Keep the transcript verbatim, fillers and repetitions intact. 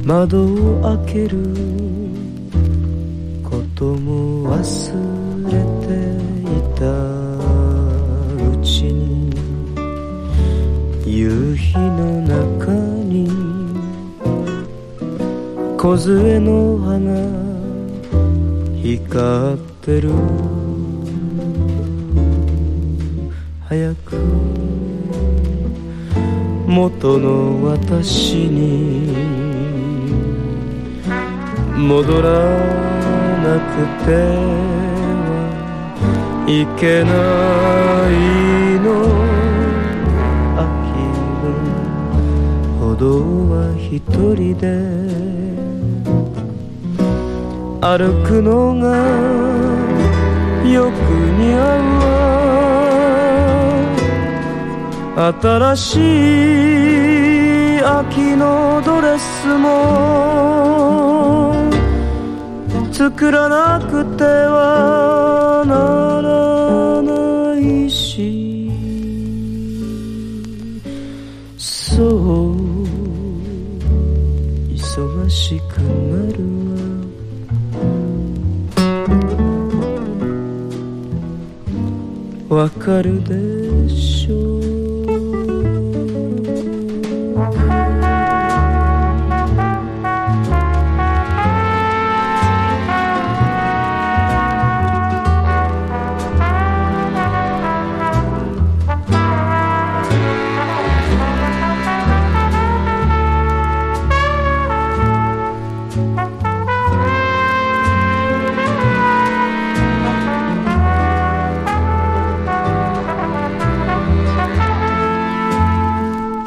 窓を開けることも忘れていたうちに、夕日の中に梢の葉が光ってる。早く元の私に戻らなくてはいけないの。飽きるほどは一人で歩くのがよく似合うわ。新しい秋のドレスも作らなくてはならないし、そう忙しくなるわ。わかるでしょう。